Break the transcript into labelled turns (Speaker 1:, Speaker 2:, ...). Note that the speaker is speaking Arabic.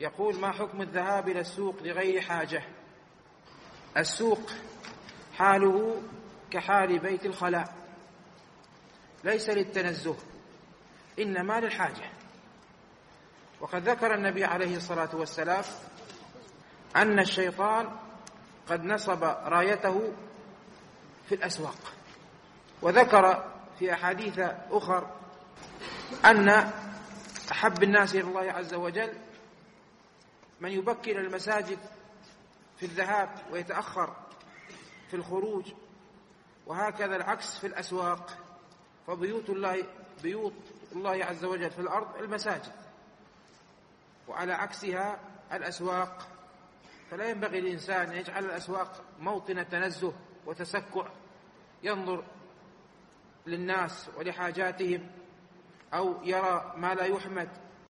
Speaker 1: يقول: ما حكم الذهاب إلى السوق لغير حاجة؟ السوق حاله كحال بيت الخلاء، ليس للتنزه إنما للحاجة. وقد ذكر النبي عليه الصلاة والسلام أن الشيطان قد نصب رايته في الأسواق، وذكر في أحاديث أخر أن أحب الناس إلى الله عز وجل من يبكر المساجد في الذهاب ويتأخر في الخروج، وهكذا العكس في الأسواق. فبيوت الله عز وجل في الأرض المساجد، وعلى عكسها الأسواق. فلا ينبغي للإنسان أن يجعل الأسواق موطن تنزه وتسكع، ينظر للناس ولحاجاتهم أو يرى ما لا يحمد